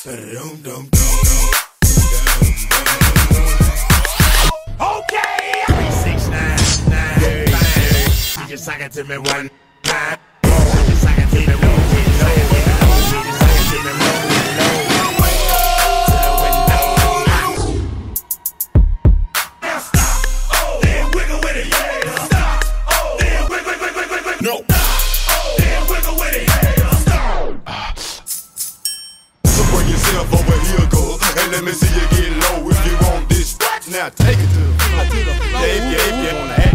Okay. 3, 6, 9, 9, 5. You just suck it to me one time. You just suck it to me one time. You just suck it to me one time. No. Then wiggle with it. So bring yourself over here, girl, and let me see you get low if you want this. Now take it to the floor. Yeah.